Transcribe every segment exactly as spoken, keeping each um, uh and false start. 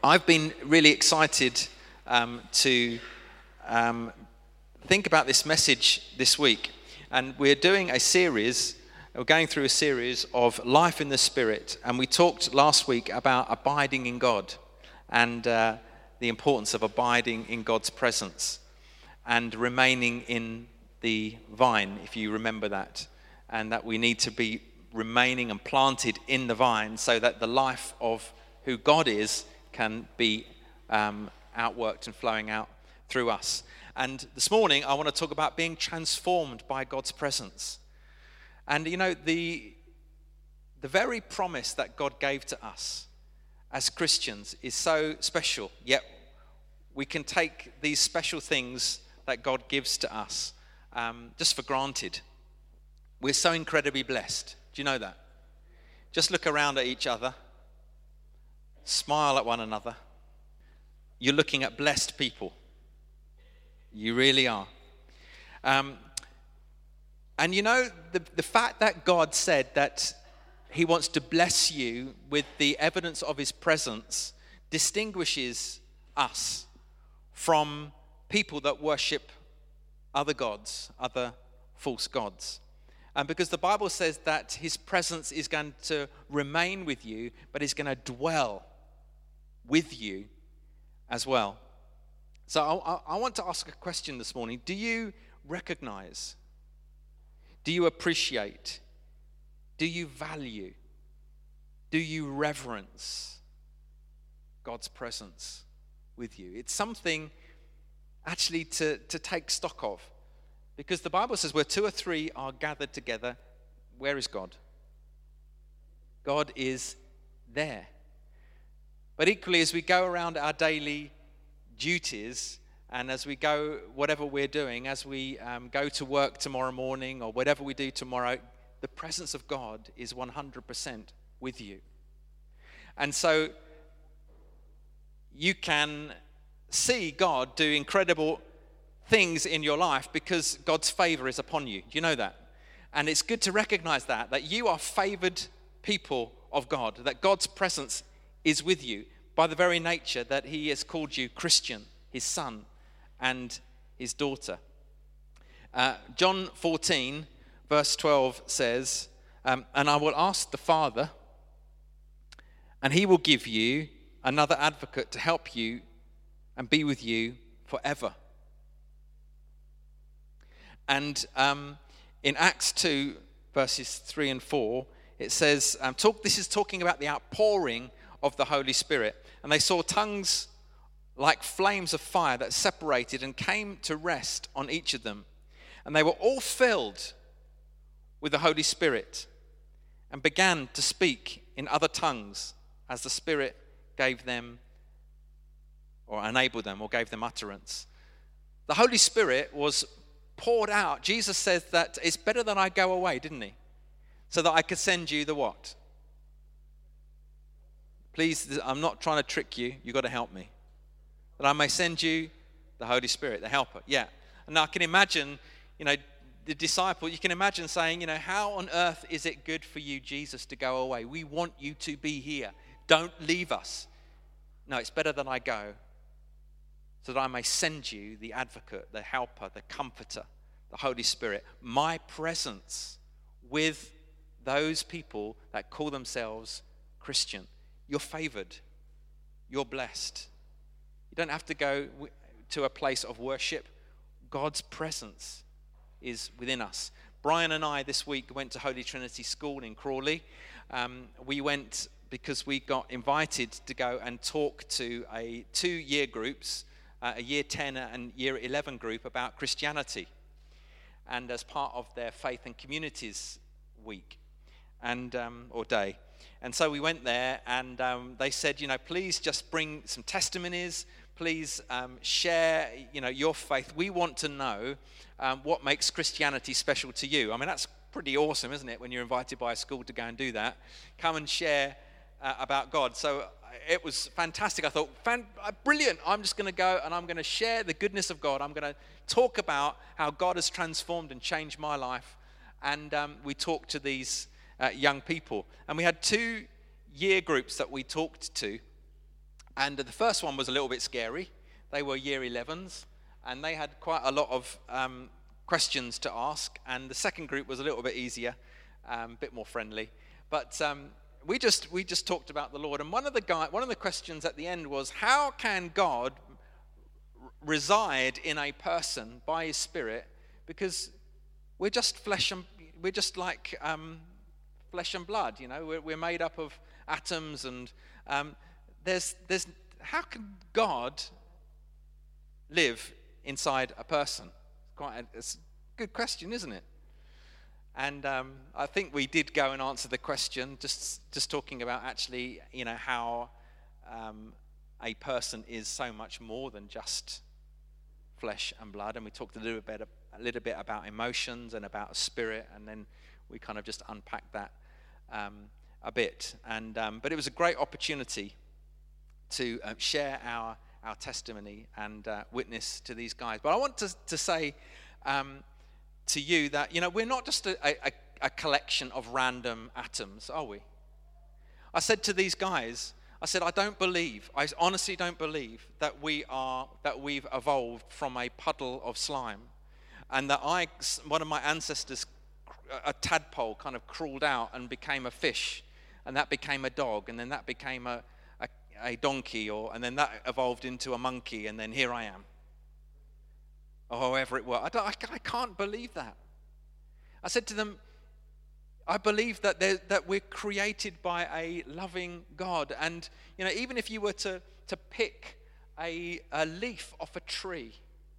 I've been really excited um, to um, think about this message this week. And we're doing a series, we're going through a series of Life in the Spirit. And we talked last week about abiding in God and uh, the importance of abiding in God's presence and remaining in the vine, if you remember that. And that we need to be remaining and planted in the vine so that the life of who God is can be um, outworked and flowing out through us. And this morning, I want to talk about being transformed by God's presence. And you know, the, the very promise that God gave to us as Christians is so special, yet we can take these special things that God gives to us um, just for granted. We're so incredibly blessed. Do you know that? Just look around at each other. Smile at one another. You're looking at blessed people. You really are. Um, and you know, the, the fact that God said that he wants to bless you with the evidence of his presence distinguishes us from people that worship other gods, other false gods. And because the Bible says that his presence is going to remain with you, but he's going to dwell with you as well. So I, I want to ask a question this morning. Do you recognize? Do you appreciate? Do you value? Do you reverence God's presence with you? It's something actually to, to take stock of. Because the Bible says where two or three are gathered together, where is God? God is there. But equally, as we go around our daily duties, and as we go, whatever we're doing, as we um, go to work tomorrow morning or whatever we do tomorrow, the presence of God is one hundred percent with you. And so you can see God do incredible things in your life because God's favor is upon you. Do you know that? And it's good to recognize that, that you are favored people of God, that God's presence is with you by the very nature that he has called you Christian, his son and his daughter. Uh, John fourteen, verse twelve says, um, and I will ask the Father, and he will give you another advocate to help you and be with you forever. And um, in Acts two, verses three and four, it says, um, talk, this is talking about the outpouring of the Holy Spirit. And they saw tongues like flames of fire that separated and came to rest on each of them. And they were all filled with the Holy Spirit and began to speak in other tongues as the Spirit gave them or enabled them or gave them utterance. The Holy Spirit was poured out. Jesus says that it's better that I go away, didn't he? So that I could send you the what? Please, I'm not trying to trick you. You've got to help me. That I may send you the Holy Spirit, the helper. Yeah. And I can imagine, you know, the disciple, you can imagine saying, you know, how on earth is it good for you, Jesus, to go away? We want you to be here. Don't leave us. No, it's better that I go so that I may send you the advocate, the helper, the comforter, the Holy Spirit. My presence with those people that call themselves Christian. You're favored. You're blessed. You don't have to go to a place of worship. God's presence is within us. Brian and I this week went to Holy Trinity School in Crawley. Um, we went because we got invited to go and talk to a two year groups, uh, a year ten and year eleven group about Christianity. And as part of their faith and communities week and um, or day. And so we went there and um, they said, you know, please just bring some testimonies. Please um, share, you know, your faith. We want to know um, what makes Christianity special to you. I mean, that's pretty awesome, isn't it, when you're invited by a school to go and do that? Come and share uh, about God. So it was fantastic. I thought, Fan- brilliant. I'm just going to go and I'm going to share the goodness of God. I'm going to talk about how God has transformed and changed my life. And um, we talked to these uh, young people. And we had two year groups that we talked to. And the first one was a little bit scary. They were year elevens, and they had quite a lot of um, questions to ask. And the second group was a little bit easier, a um, bit more friendly. But um, we just we just talked about the Lord. And one of the guy, one of the questions at the end was, how can God r- reside in a person by His Spirit? Because we're just flesh and we're just like um, flesh and blood. You know, we're, we're made up of atoms, and um, there's there's how can God live inside a person? It's quite a, it's a good question, isn't it? And um, I think we did go and answer the question, just just talking about actually, you know, how um, a person is so much more than just flesh and blood. And we talked a little bit a little bit about emotions and about spirit, and then we kind of just unpacked that um, a bit. And um, but it was a great opportunity to uh, share our our testimony and uh, witness to these guys. But I want to to say. Um, to you that, you know, we're not just a, a, a collection of random atoms, are we? I said to these guys, I said, I don't believe, I honestly don't believe that we are, that we've evolved from a puddle of slime, and that I, one of my ancestors, a tadpole, kind of crawled out and became a fish, and that became a dog, and then that became a, a, a donkey, or and then that evolved into a monkey, and then here I am. Or however it was. I, don't, I, I can't believe that. I said to them, I believe that that we're created by a loving God. And, you know, even if you were to, to pick a, a leaf off a tree,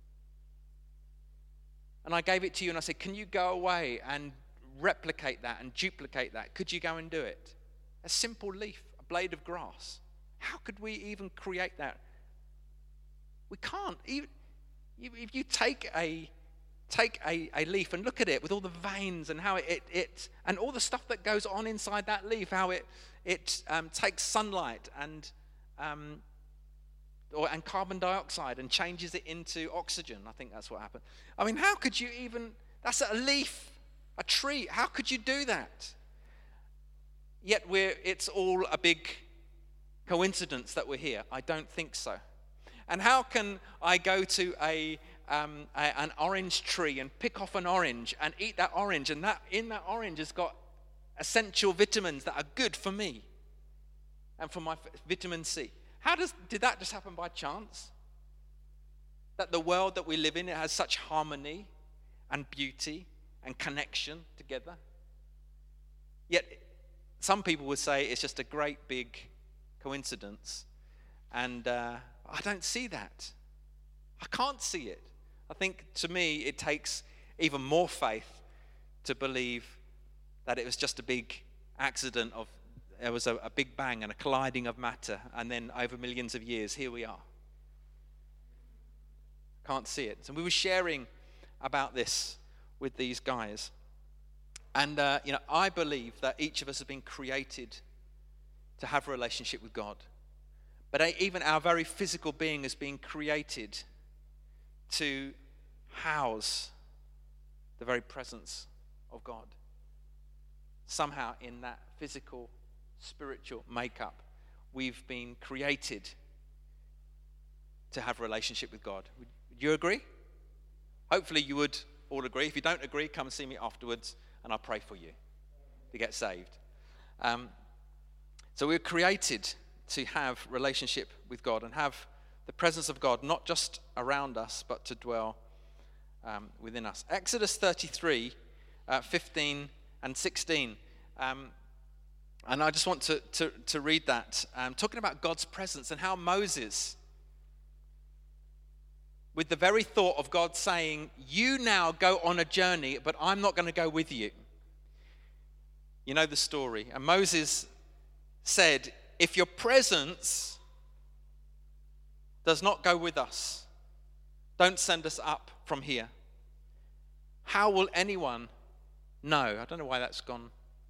and I gave it to you and I said, can you go away and replicate that and duplicate that? Could you go and do it? A simple leaf, a blade of grass. How could we even create that? We can't. Even if you take a take a, a leaf and look at it with all the veins and how it, it, it and all the stuff that goes on inside that leaf, how it it um, takes sunlight and um, or and carbon dioxide and changes it into oxygen. I think that's what happened. I mean, how could you even? That's a leaf, a tree. How could you do that? Yet we're it's all a big coincidence that we're here. I don't think so. And how can I go to a, um, a an orange tree and pick off an orange and eat that orange, and that in that orange has got essential vitamins that are good for me and for my vitamin C? How does did that just happen by chance? That the world that we live in, it has such harmony and beauty and connection together. Yet some people would say it's just a great big coincidence, and uh, I don't see that. I can't see it. I think to me it takes even more faith to believe that it was just a big accident of there was a, a big bang and a colliding of matter, and then over millions of years here we are. Can't see it. So we were sharing about this with these guys, and uh, you know, I believe that each of us has been created to have a relationship with God. But even our very physical being is being created to house the very presence of God. Somehow in that physical, spiritual makeup, we've been created to have a relationship with God. Would you agree? Hopefully you would all agree. If you don't agree, come and see me afterwards and I'll pray for you to get saved. Um, so we're created to have relationship with God and have the presence of God not just around us but to dwell um, within us. Exodus thirty-three, uh, fifteen and sixteen. Um, and I just want to, to, to read that, um, talking about God's presence and how Moses, with the very thought of God saying, you now go on a journey, but I'm not going to go with you. You know the story. And Moses said, if your presence does not go with us, don't send us up from here. How will anyone know? I don't know why that's gone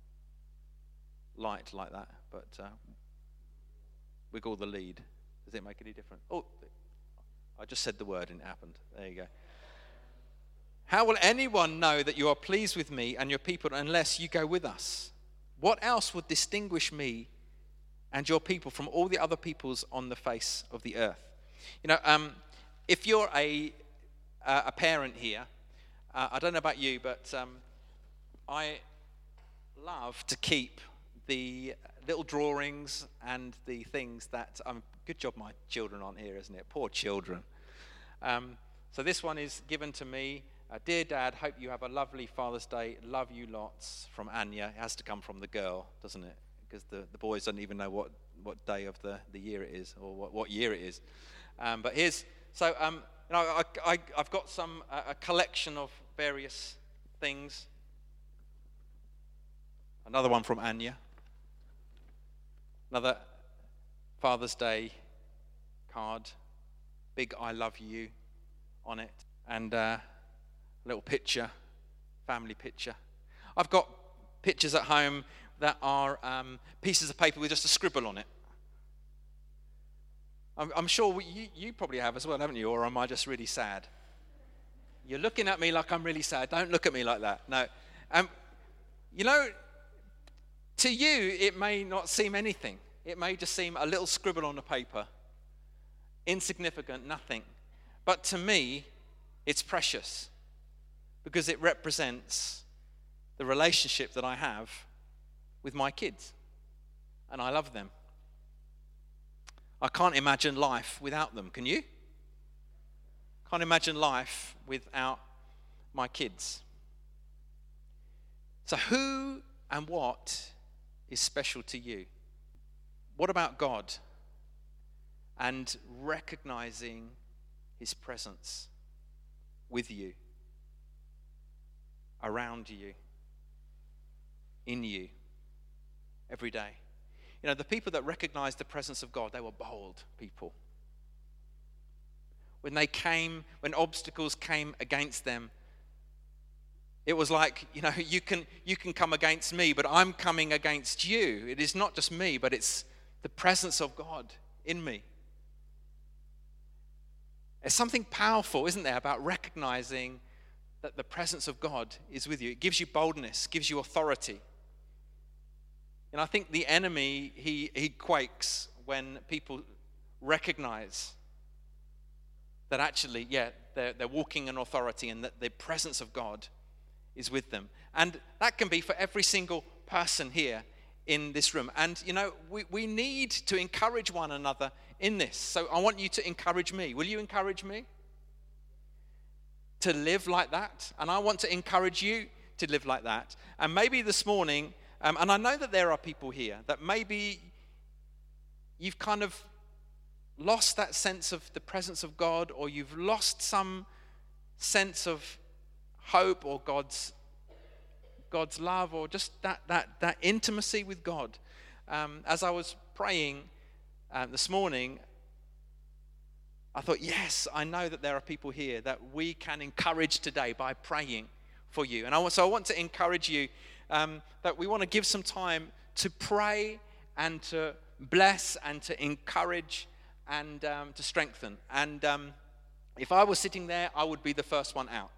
light like that, but uh, wiggle the lead. Does it make any difference? Oh, I just said the word and it happened. There you go. How will anyone know that you are pleased with me and your people unless you go with us? What else would distinguish me and your people from all the other peoples on the face of the earth. You know, um, if you're a, uh, a parent here, uh, I don't know about you, but um, I love to keep the little drawings and the things that, um, good job my children aren't here, isn't it? Poor children. Um, so this one is given to me. Uh, Dear Dad, hope you have a lovely Father's Day. Love you lots, from Anya. It has to come from the girl, doesn't it? Because the, the boys don't even know what, what day of the, the year it is, or what, what year it is. Um, but here's, so um, you know, I, I, I've got some, uh, a collection of various things. Another one from Anya. Another Father's Day card. Big I love you on it. And uh, a little picture, family picture. I've got pictures at home that are um, pieces of paper with just a scribble on it. I'm, I'm sure we, you, you probably have as well, haven't you? Or am I just really sad? You're looking at me like I'm really sad. Don't look at me like that. No. Um, you know, to you, it may not seem anything. It may just seem a little scribble on the paper, insignificant, nothing. But to me, it's precious because it represents the relationship that I have with my kids, and I love them. I can't imagine life without them. Can you? Can't imagine life without my kids. So who and what is special to you? What about God and recognizing his presence with you, around you, in you, every day? You know, the people that recognized the presence of God, they were bold people. When they came, when obstacles came against them, it was like, you know, you can you can come against me, but I'm coming against you. It is not just me, but it's the presence of God in me. There's something powerful, isn't there, about recognizing that the presence of God is with you. It gives you boldness, gives you authority. And I think the enemy, he, he quakes when people recognize that actually, yeah, they're, they're walking in authority and that the presence of God is with them. And that can be for every single person here in this room. And, you know, we, we need to encourage one another in this. So I want you to encourage me. Will you encourage me to live like that? And I want to encourage you to live like that. And maybe this morning, um, and I know that there are people here that maybe you've kind of lost that sense of the presence of God, or you've lost some sense of hope or God's God's love, or just that that that intimacy with God. Um, as I was praying uh, this morning, I thought, yes, I know that there are people here that we can encourage today by praying for you. And I want, so I want to encourage you um, that we want to give some time to pray and to bless and to encourage and um, to strengthen. And um, if I was sitting there, I would be the first one out.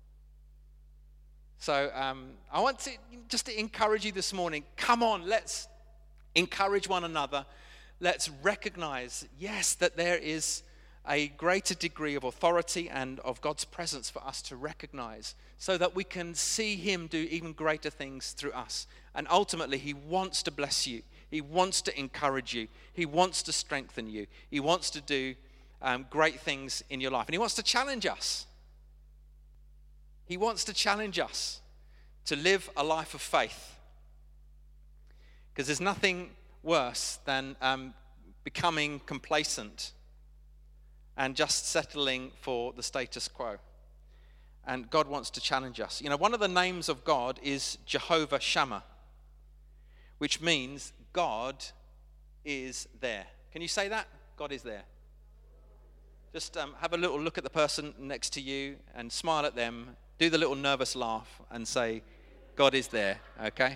So um, I want to just to encourage you this morning. Come on, let's encourage one another. Let's recognize, yes, that there is a greater degree of authority and of God's presence for us to recognize, so that we can see him do even greater things through us. And ultimately, he wants to bless you. He wants to encourage you. He wants to strengthen you. He wants to do um, great things in your life. And he wants to challenge us. He wants to challenge us to live a life of faith. Because there's nothing worse than um, becoming complacent and just settling for the status quo. And God wants to challenge us. You know, one of the names of God is Jehovah Shammah, which means God is there. Can you say that? God is there. Just um, have a little look at the person next to you and smile at them. Do the little nervous laugh and say, God is there, okay?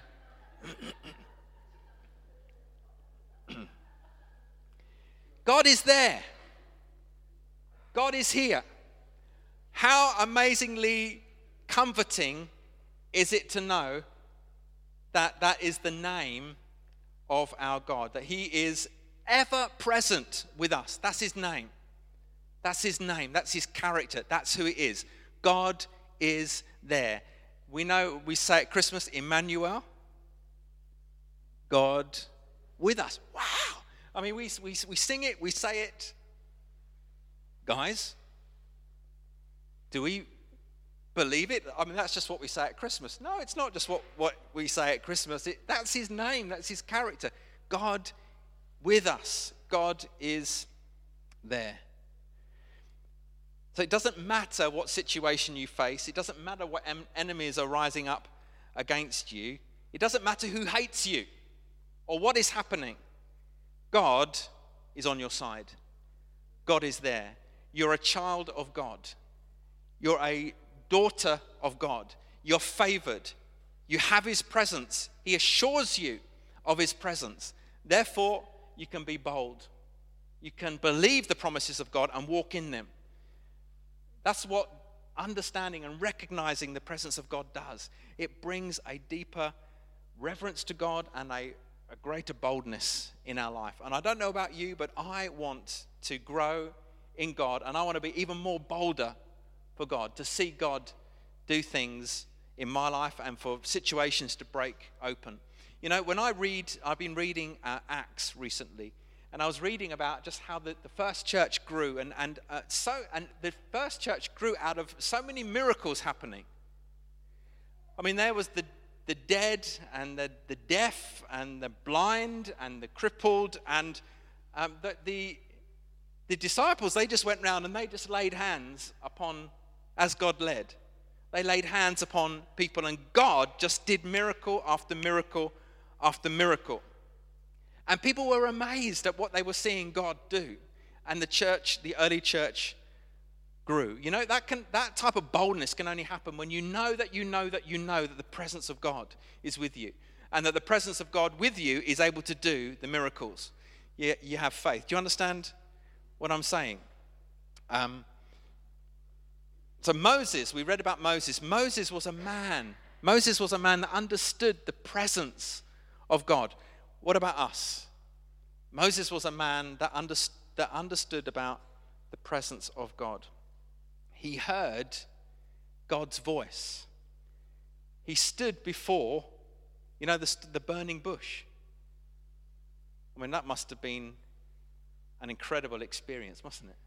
God is there. God is here. How amazingly comforting is it to know that that is the name of our God, that he is ever present with us. That's his name. That's his name. That's his character. That's who he is. God is there. We know, we say at Christmas, Emmanuel, God with us. Wow. I mean, we, we, we sing it, we say it. Guys, do we believe it? I mean, that's just what we say at Christmas. No, it's not just what, what we say at Christmas. It, that's his name. That's his character. God with us. God is there. So it doesn't matter what situation you face. It doesn't matter what em- enemies are rising up against you. It doesn't matter who hates you or what is happening. God is on your side. God is there. You're a child of God. You're a daughter of God. You're favored. You have his presence. He assures you of his presence. Therefore, you can be bold. You can believe the promises of God and walk in them. That's what understanding and recognizing the presence of God does. It brings a deeper reverence to God and a, a greater boldness in our life. And I don't know about you, but I want to grow in God, and I want to be even more bolder for God, to see God do things in my life and for situations to break open. You know, when I read, I've been reading uh, Acts recently, and I was reading about just how the, the first church grew, and and uh, so and the first church grew out of so many miracles happening. I mean, there was the the dead and the, the deaf and the blind and the crippled, and um, the, the the disciples, they just went round and they just laid hands upon, as God led. They laid hands upon people, and God just did miracle after miracle after miracle. And people were amazed at what they were seeing God do. And the church, the early church, grew. You know, that can that type of boldness can only happen when you know that you know that you know that the presence of God is with you. And that the presence of God with you is able to do the miracles. You, you have faith. Do you understand what I'm saying? Um, so Moses, we read about Moses. Moses was a man. Moses was a man that understood the presence of God. What about us? Moses was a man that, underst- that understood about the presence of God. He heard God's voice. He stood before, you know, the, the burning bush. I mean, that must have been an incredible experience, mustn't it?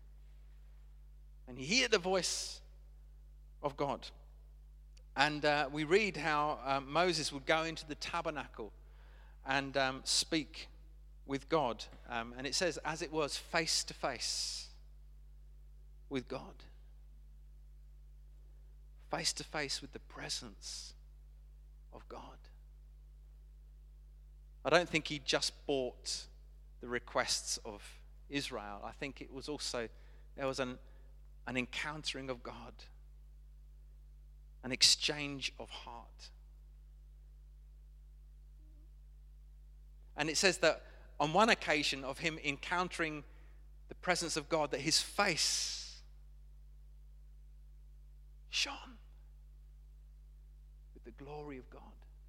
And you hear the voice of God. And uh, we read how uh, Moses would go into the tabernacle and um, speak with God. Um, and it says, as it was, face to face with God. Face to face with the presence of God. I don't think he just bought the requests of Israel. I think it was also, there was an, an encountering of God, an exchange of heart. And it says that on one occasion of him encountering the presence of God, that his face shone with the glory of God.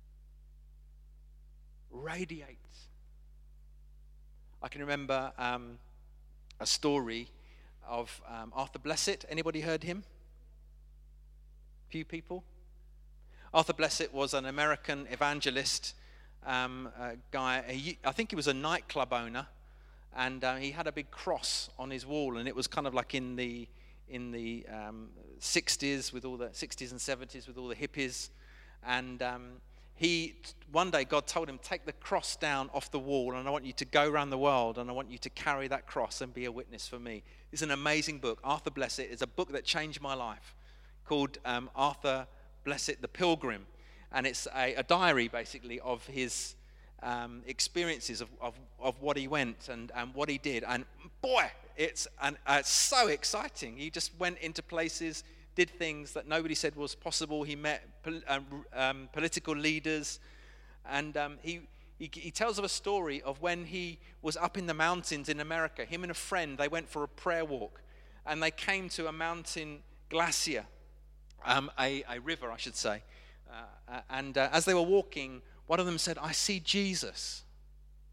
Radiates. I can remember um, a story of um, Arthur Blessitt. Anybody heard him? Few people. Arthur Blessitt was an American evangelist um, a guy. He, I think he was a nightclub owner, and uh, he had a big cross on his wall, and it was kind of like in the in the um, sixties with all the sixties and seventies with all the hippies, and um, he one day God told him, take the cross down off the wall, and I want you to go around the world, and I want you to carry that cross and be a witness for me. It's an amazing book. Arthur Blessitt is a book that changed my life, called um, Arthur Blessitt the Pilgrim, and it's a, a diary basically of his um, experiences of, of, of what he went and, and what he did. And boy, it's an, uh, so exciting. He just went into places, did things that nobody said was possible. He met pol- um, um, political leaders, and um, he, he he tells of a story of when he was up in the mountains in America. Him and a friend, they went for a prayer walk, and they came to a mountain glacier, um, a, a river, I should say. Uh, and uh, as they were walking, one of them said, I see Jesus.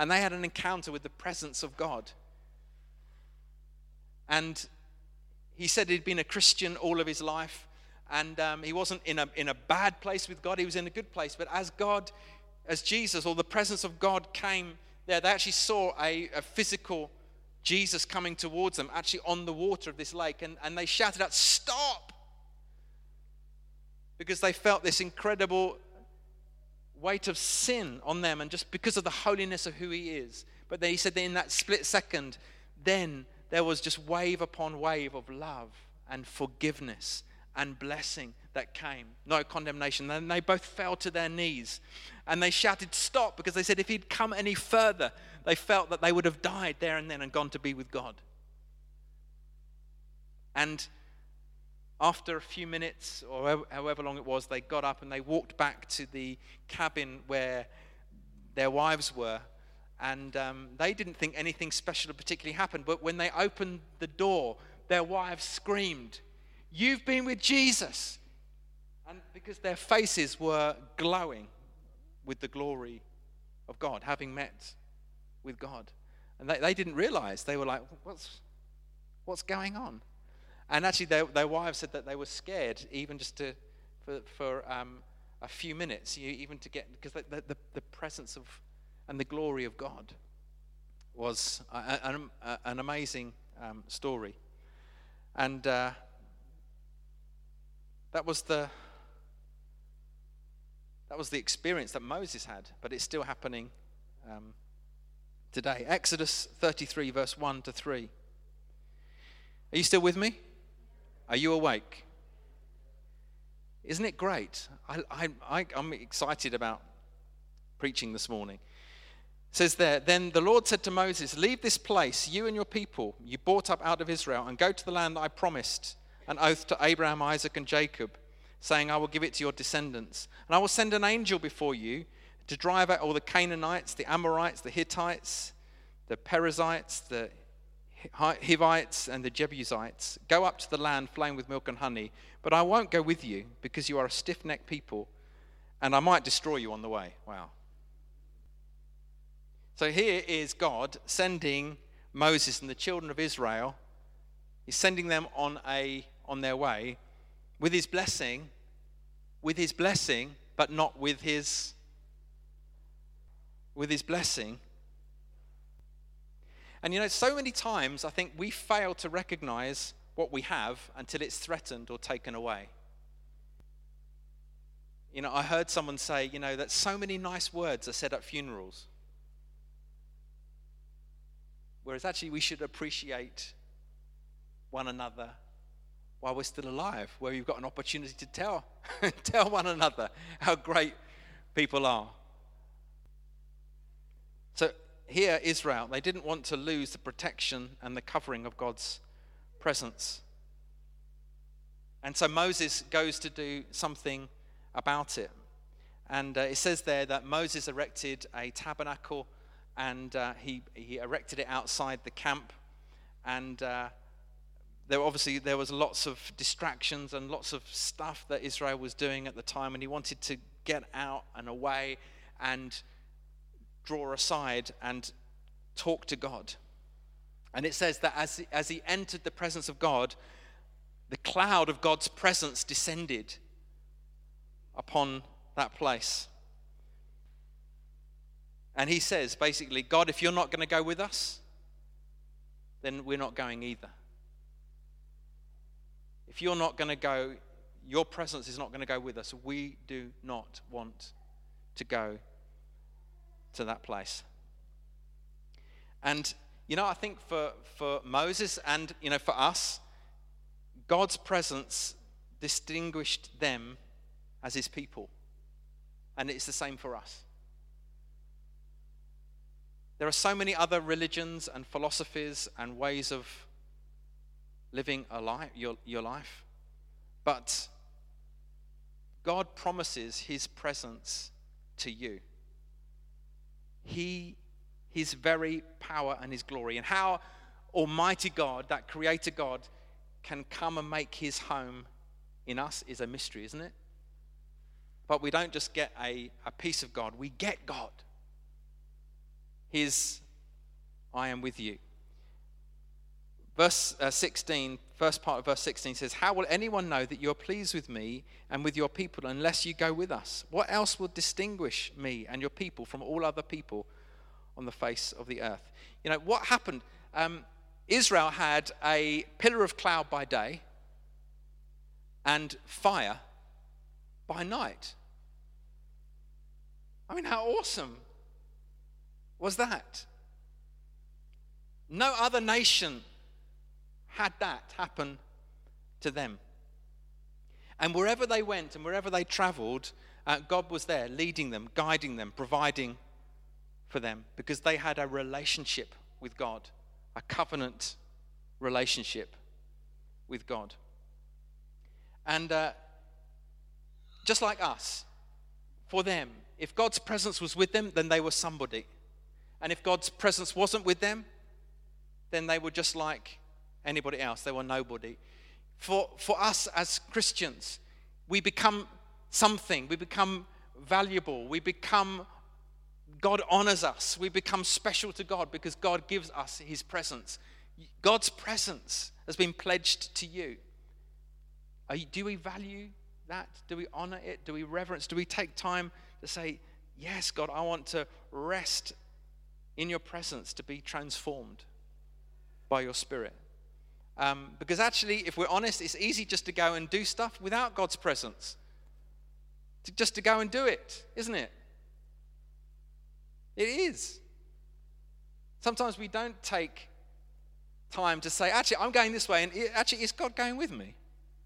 and they had an encounter with the presence of God. And he said he'd been a Christian all of his life, and um, he wasn't in a in a bad place with God. He was in a good place. But as God, as Jesus, or the presence of God came there, they actually saw a, a physical Jesus coming towards them, actually on the water of this lake, and, and they shouted out, "Stop!" Because they felt this incredible weight of sin on them, and just because of the holiness of who he is. But then he said that in that split second, then there was just wave upon wave of love and forgiveness and blessing that came. No condemnation. Then they both fell to their knees and they shouted, "Stop," because they said if he'd come any further, they felt that they would have died there and then and gone to be with God. And after a few minutes, or however long it was, they got up and they walked back to the cabin where their wives were. And um, they didn't think anything special particularly happened. But when they opened the door, their wives screamed, "You've been with Jesus." And because their faces were glowing with the glory of God, having met with God. And they, they didn't realize. They were like, what's, what's going on? And actually, their, their wives said that they were scared, even just to for, for um, a few minutes, you, even to get, because the, the, the presence of and the glory of God was a, a, a, an amazing um, story. And uh, that was the that was the experience that Moses had, but it's still happening um, today. Exodus thirty-three, verse one to three. Are you still with me? Are you awake? Isn't it great? I, I, I, I'm excited about preaching this morning. It says there, "Then the Lord said to Moses, 'Leave this place, you and your people, you brought up out of Israel, and go to the land that I promised an oath to Abraham, Isaac, and Jacob, saying, I will give it to your descendants. And I will send an angel before you to drive out all the Canaanites, the Amorites, the Hittites, the Perizzites, the Hivites, and the Jebusites. Go up to the land flowing with milk and honey, but I won't go with you, because you are a stiff-necked people, and I might destroy you on the way.'" Wow. So here is God sending Moses and the children of Israel. He's sending them on a on their way with his blessing, with his blessing, but not with his with his blessing. And you know, so many times I think we fail to recognize what we have until it's threatened or taken away. You know, I heard someone say, you know, that so many nice words are said at funerals. Whereas actually we should appreciate one another while we're still alive, where we've got an opportunity to tell, tell one another how great people are. So here, Israel, they didn't want to lose the protection and the covering of God's presence. And so Moses goes to do something about it. And uh, it says there that Moses erected a tabernacle, and uh, he, he erected it outside the camp. And uh, there obviously there was lots of distractions and lots of stuff that Israel was doing at the time, and he wanted to get out and away and draw aside and talk to God. And it says that as he, as he entered the presence of God, the cloud of God's presence descended upon that place. And he says, basically, God, if you're not going to go with us, then we're not going either. If you're not going to go, your presence is not going to go with us. We do not want to go to that place. And, you know, I think for, for Moses and, you know, for us, God's presence distinguished them as his people. And it's the same for us. There are so many other religions and philosophies and ways of living a life, your, your life. But God promises his presence to you. He, his very power and his glory. And how Almighty God, that Creator God, can come and make his home in us is a mystery, isn't it? But we don't just get a, a piece of God, we get God. his I am with you. Verse uh, sixteen, first part of verse sixteen says, how will anyone know that you're pleased with me and with your people unless you go with us? What else will distinguish me and your people from all other people on the face of the earth? You know, what happened? Um, Israel had a pillar of cloud by day and fire by night. I mean, how awesome was that? No other nation had that happen to them. And wherever they went and wherever they traveled, uh, God was there leading them, guiding them, providing for them, because they had a relationship with God, a covenant relationship with God. And uh, just like us, for them, if God's presence was with them, then they were somebody. And if God's presence wasn't with them, then they were just like anybody else. They were nobody. For, for us as Christians, we become something. We become valuable. We become, God honors us. We become special to God because God gives us his presence. God's presence has been pledged to you. Are you do we value that? Do we honor it? Do we reverence? Do we take time to say, yes, God, I want to rest in your presence to be transformed by your Spirit? Um, because actually, if we're honest, it's easy just to go and do stuff without God's presence. To, just to go and do it, isn't it? It is. Sometimes we don't take time to say, actually, I'm going this way, and it, actually, is God going with me?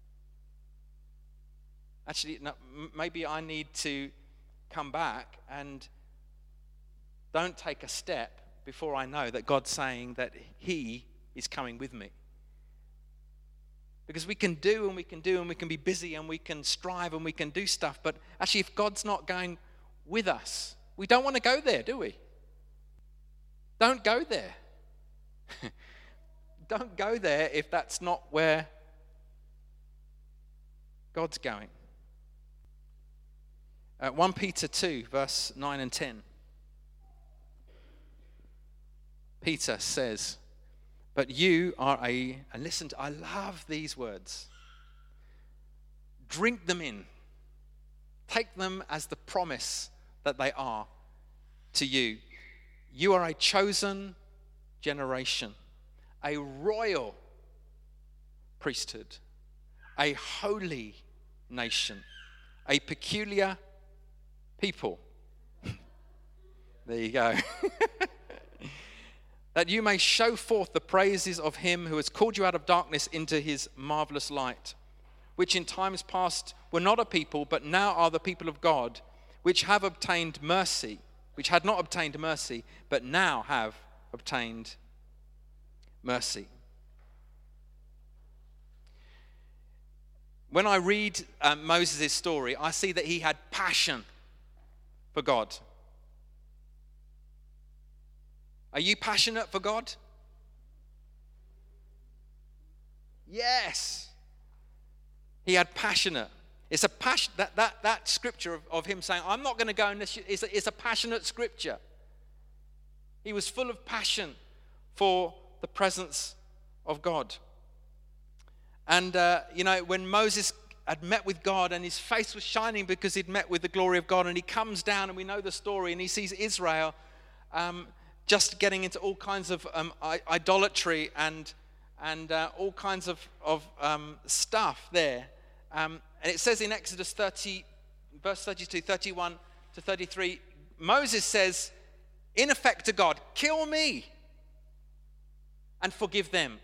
Actually, no, maybe I need to come back and don't take a step before I know that God's saying that he is coming with me. Because we can do and we can do and we can be busy and we can strive and we can do stuff, but actually if God's not going with us, we don't want to go there, do we? Don't go there. Don't go there if that's not where God's going. Uh, First Peter two, verse nine and ten. Peter says, but you are a, and listen, to, I love these words. Drink them in. Take them as the promise that they are to you. You are a chosen generation, a royal priesthood, a holy nation, a peculiar people. There you go. That you may show forth the praises of him who has called you out of darkness into his marvelous light, which in times past were not a people, but now are the people of God, which have obtained mercy, which had not obtained mercy, but now have obtained mercy. When I read um, Moses' story, I see that he had passion for God. Are you passionate for God? Yes. He had passionate. It's a passion. That that that scripture of, of him saying, "I'm not going to go in this." It's a, it's a passionate scripture. He was full of passion for the presence of God. And uh, you know, when Moses had met with God and his face was shining because he'd met with the glory of God, and he comes down, and we know the story, and he sees Israel. Um, just getting into all kinds of um, idolatry and and uh, all kinds of, of um, stuff there. Um, and it says in Exodus thirty, verse thirty-two, thirty-one to thirty-three, Moses says, in effect to God, kill me and forgive them.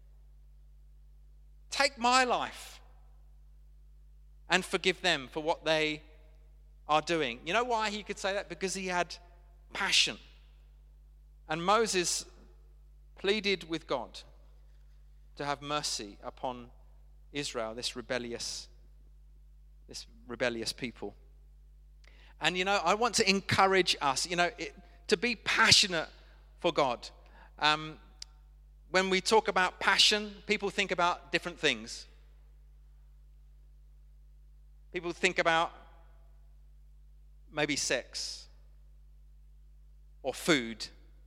Take my life and forgive them for what they are doing. You know why he could say that? Because he had passion. And Moses pleaded with God to have mercy upon Israel, this rebellious, this rebellious people. And you know, I want to encourage us, you know, it, to be passionate for God. Um, when we talk about passion, people think about different things. People think about maybe sex or food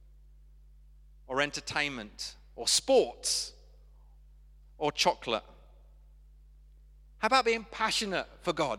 or entertainment or sports or chocolate? How about being passionate for God?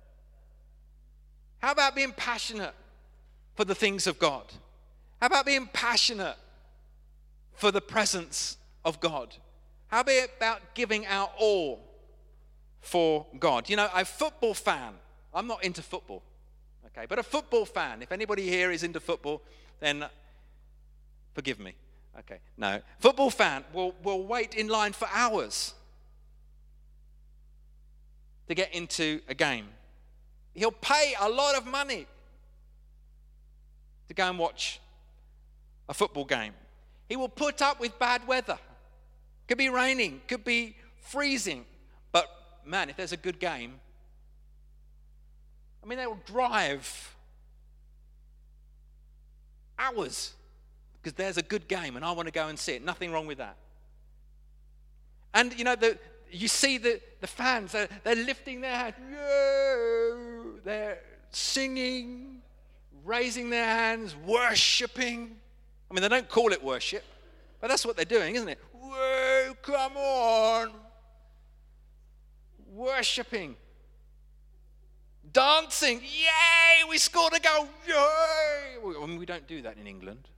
How about being passionate for the things of God? How about being passionate for the presence of God? How about giving our all for God? You know, a football fan, I'm not into football, okay, but a football fan, if anybody here is into football, then forgive me. Okay, no. Football fan will, will wait in line for hours to get into a game. He'll pay a lot of money to go and watch a football game. He will put up with bad weather. Could be raining, could be freezing. But man, if there's a good game, I mean, they will drive hours because there's a good game and I want to go and see it. Nothing wrong with that. And you know, the, you see the, the fans, they're, they're lifting their hands. Whoa! They're singing, raising their hands, worshipping. I mean, they don't call it worship, but that's what they're doing, isn't it? Whoa, come on. Worshipping. Dancing. Yay, we scored a goal. Yay. I mean, we don't do that in England.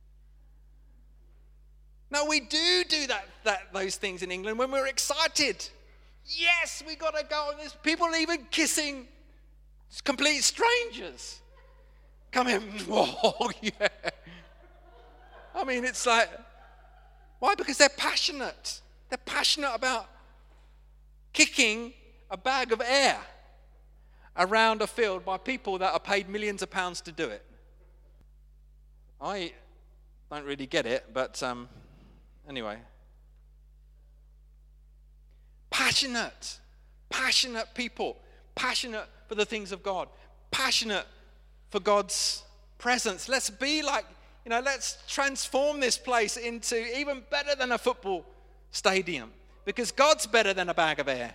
No, we do do that, that those things in England when we're excited. Yes, we got to go. There's people even kissing complete strangers. Come in. Oh, yeah. I mean, it's like, why? Because they're passionate. They're passionate about kicking a bag of air around a field by people that are paid millions of pounds to do it. I don't really get it, but um, anyway. Passionate. Passionate people. Passionate for the things of God. Passionate for God's presence. Let's be like, you know, let's transform this place into even better than a football stadium. Because God's better than a bag of air.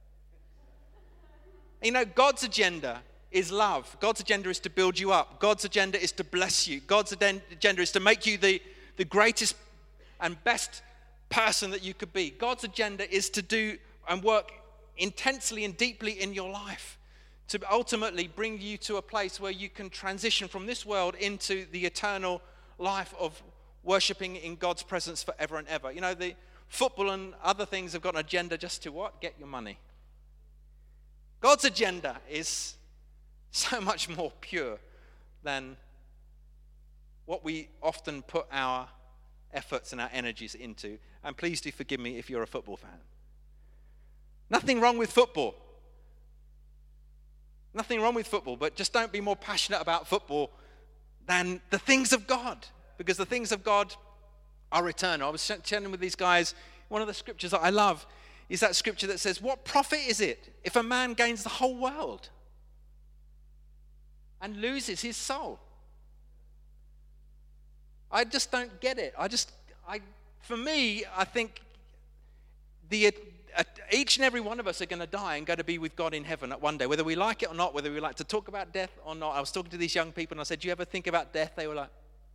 You know, God's agenda is love. God's agenda is to build you up. God's agenda is to bless you. God's agenda is to make you the, the greatest and best person that you could be. God's agenda is to do and work intensely and deeply in your life to ultimately bring you to a place where you can transition from this world into the eternal life of worshiping in God's presence forever and ever. You know, the football and other things have got an agenda just to what? Get your money. God's agenda is so much more pure than what we often put our efforts and our energies into. And please do forgive me if you're a football fan. Nothing wrong with football. Nothing wrong with football, but just don't be more passionate about football than the things of God, because the things of God are eternal. I was chatting with these guys. One of the scriptures that I love is that scripture that says, what profit is it if a man gains the whole world and loses his soul? I just don't get it. I just, I, for me, I think the uh, each and every one of us are going to die and go to be with God in heaven at one day, whether we like it or not, whether we like to talk about death or not. I was talking to these young people and I said, do you ever think about death? They were like,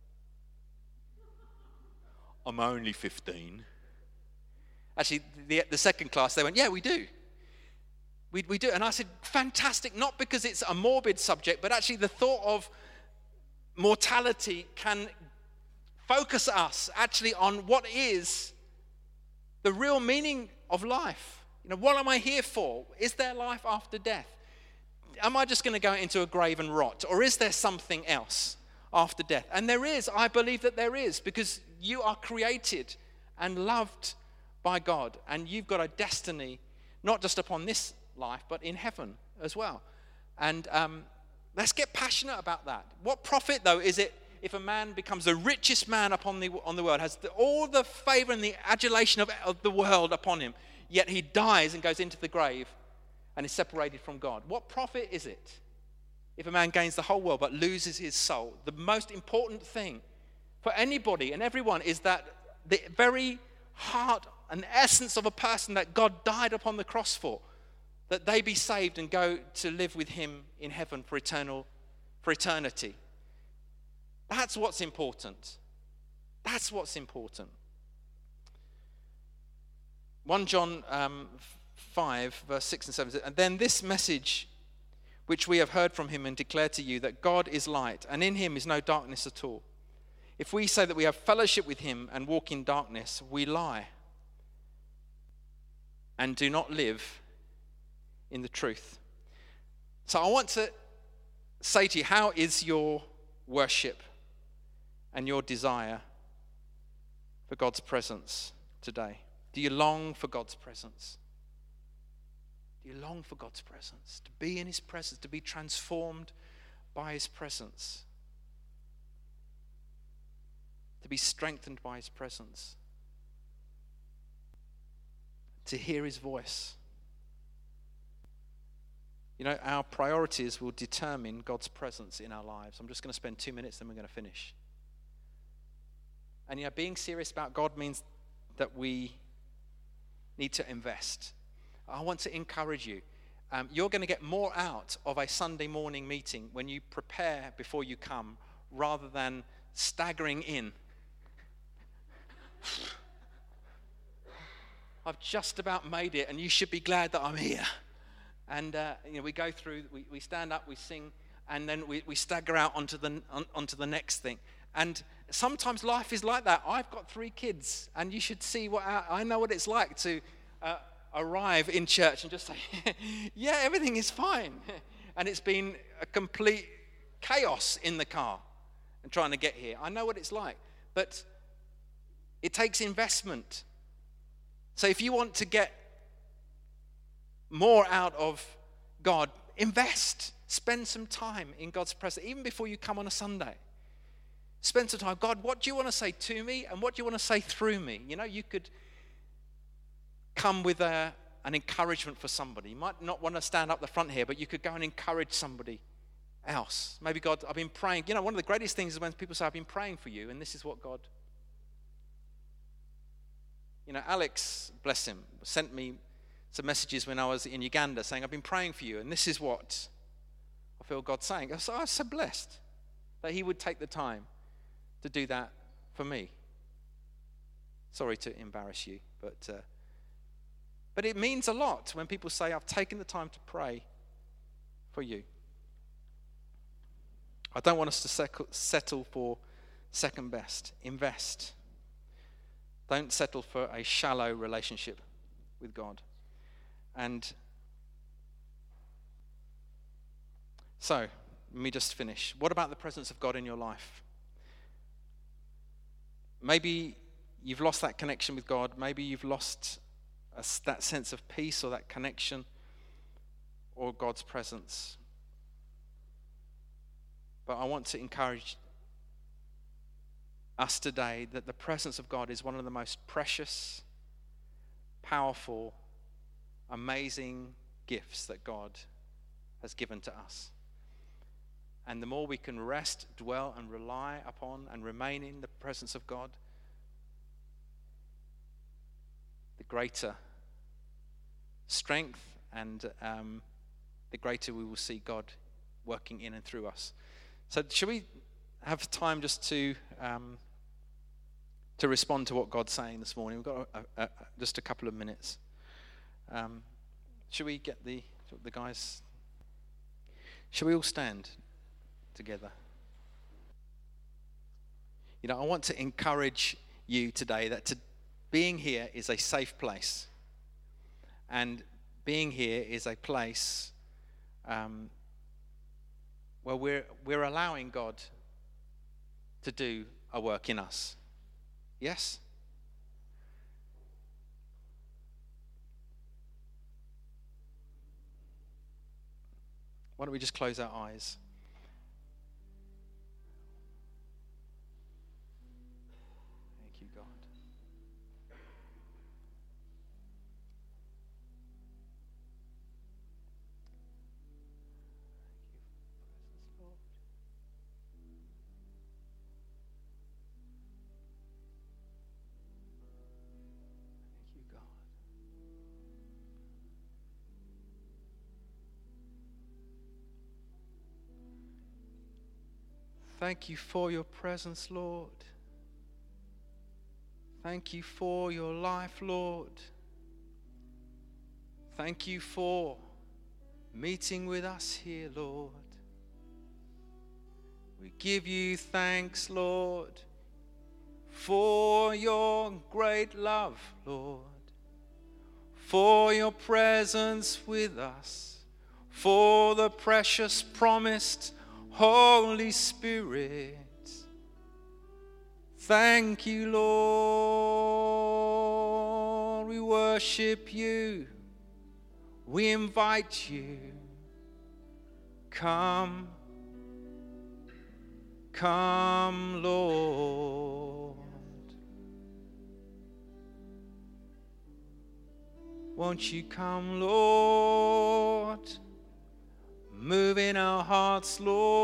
I'm only fifteen. Actually, the, the second class, they went, yeah, we do. We, we do. And I said, fantastic, not because it's a morbid subject, but actually the thought of mortality can focus us actually on what is the real meaning of life. You know, what am I here for? Is there life after death? Am I just going to go into a grave and rot? Or is there something else after death? And there is. I believe that there is, because you are created and loved by God, and you've got a destiny not just upon this life but in heaven as well. And um, let's get passionate about that. What profit though is it if a man becomes the richest man upon the on the world, has the, all the favor and the adulation of, of the world upon him, yet he dies and goes into the grave and is separated from God? What profit is it if a man gains the whole world but loses his soul? The most important thing for anybody and everyone is that the very heart and essence of a person that God died upon the cross for, that they be saved and go to live with him in heaven for eternal, for eternity. That's what's important. That's what's important. First John um, five, verse six and seven, and then this message which we have heard from him and declare to you, that God is light, and in him is no darkness at all. If we say that we have fellowship with him and walk in darkness, we lie and do not live in the truth. So I want to say to you, how is your worship and your desire for God's presence today? Do you long for God's presence? Do you long for God's presence? To be in his presence, to be transformed by his presence, to be strengthened by his presence, to hear his voice. You know, our priorities will determine God's presence in our lives. I'm just going to spend two minutes, then we're going to finish. And you know, being serious about God means that we need to invest. I want to encourage you. Um, you're going to get more out of a Sunday morning meeting when you prepare before you come, rather than staggering in. I've just about made it, and you should be glad that I'm here. And uh, you know, we go through, we, we stand up, we sing, and then we, we stagger out onto the on, onto the next thing. And sometimes life is like that. I've got three kids, and you should see what I, I know what it's like to uh, arrive in church and just say, "Yeah, everything is fine," and it's been a complete chaos in the car and trying to get here. I know what it's like, but it takes investment. So if you want to get more out of God, invest. Spend some time in God's presence, even before you come on a Sunday. Spend some time. God, what do you want to say to me, and what do you want to say through me? You know, you could come with a, an encouragement for somebody. You might not want to stand up the front here, but you could go and encourage somebody else. Maybe God, I've been praying. You know, one of the greatest things is when people say, I've been praying for you, and this is what God... You know, Alex, bless him, sent me some messages when I was in Uganda saying, I've been praying for you, and this is what I feel God saying. I was, I was so blessed that he would take the time to do that for me. Sorry to embarrass you, but uh, but it means a lot when people say, I've taken the time to pray for you. I don't want us to settle for second best. Invest. Don't settle for a shallow relationship with God. And so, let me just finish. What about the presence of God in your life? Maybe you've lost that connection with God. Maybe you've lost a, that sense of peace or that connection or God's presence. But I want to encourage us today that the presence of God is one of the most precious, powerful, amazing gifts that God has given to us. And the more we can rest, dwell, and rely upon and remain in the presence of God, the greater strength and um, the greater we will see God working in and through us. So should we have time just to um, to respond to what God's saying this morning? We've got a, a, a, just a couple of minutes. Um, should we get the the guys? Should we all stand together? You know, I want to encourage you today that to, being here is a safe place, and being here is a place um, where we're we're allowing God to do a work in us. Yes? Why don't we just close our eyes? Thank you, God. Thank you for your presence, Lord. Thank you for your life, Lord. Thank you for meeting with us here, Lord. We give you thanks, Lord, for your great love, Lord, for your presence with us, for the precious promised Holy Spirit. Thank you, Lord. We worship you. We invite you. Come, come, Lord. Won't you come, Lord? Move in our hearts,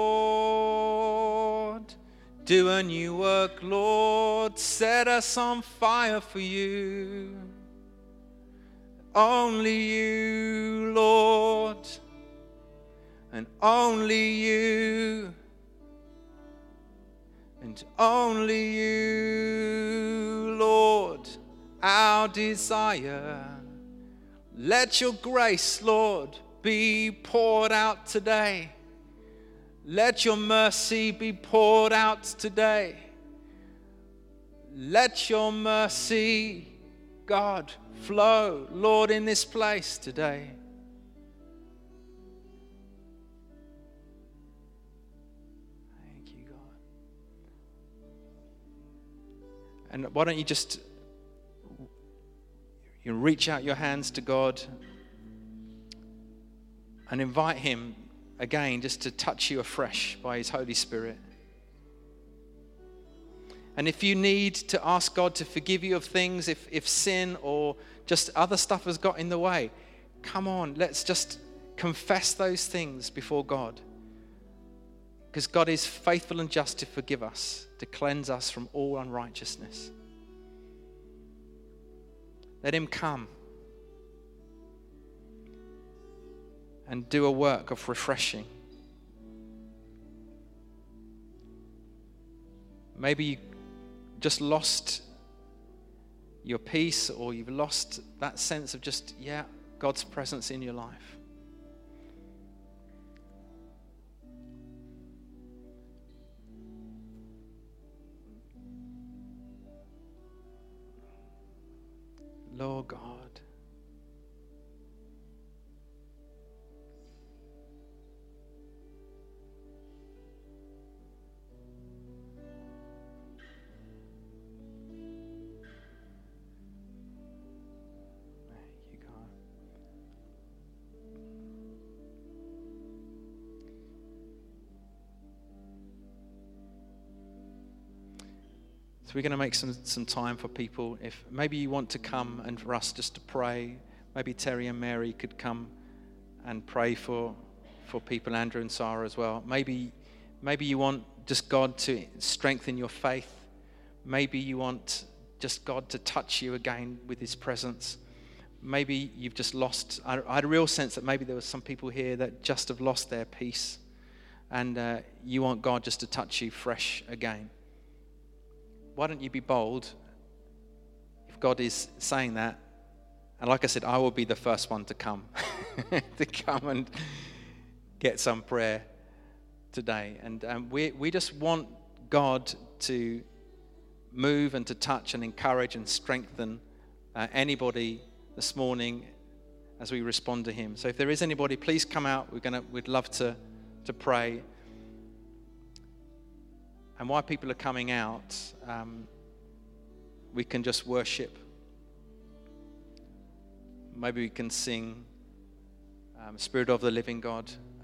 Lord. Do a new work, Lord. Set us on fire for you. Only you, Lord. And only you. And only you, Lord. Our desire. Let your grace, Lord, be poured out today. Let your mercy be poured out today. Let your mercy, God, flow, Lord, in this place today. Thank you, God. And why don't you just you reach out your hands to God and invite him again just to touch you afresh by his Holy Spirit. And if you need to ask God to forgive you of things, if, if sin or just other stuff has got in the way, come on, let's just confess those things before God. Because God is faithful and just to forgive us, to cleanse us from all unrighteousness. Let him come and do a work of refreshing. Maybe you just lost your peace, or you've lost that sense of just, yeah, God's presence in your life. Lord God. So we're going to make some, some time for people. If maybe you want to come and for us just to pray, maybe Terry and Mary could come and pray for for people, Andrew and Sarah as well. Maybe maybe you want just God to strengthen your faith. Maybe you want just God to touch you again with his presence. Maybe you've just lost, I, I had a real sense that maybe there were some people here that just have lost their peace, and uh, you want God just to touch you fresh again. Why don't you be bold if God is saying that? And like I said, I will be the first one to come, to come and get some prayer today. And um, we we just want God to move and to touch and encourage and strengthen uh, anybody this morning as we respond to him. So if there is anybody, please come out. We're gonna we'd love to to pray. And while people are coming out, um, we can just worship. Maybe we can sing um, Spirit of the Living God.